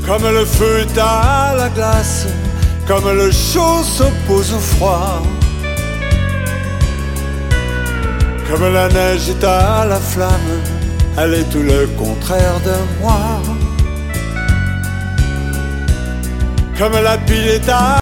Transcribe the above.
Comme le feu est à la glace, comme le chaud s'oppose au froid, comme la neige est à la flamme, elle est tout le contraire de moi. Comme la pile est à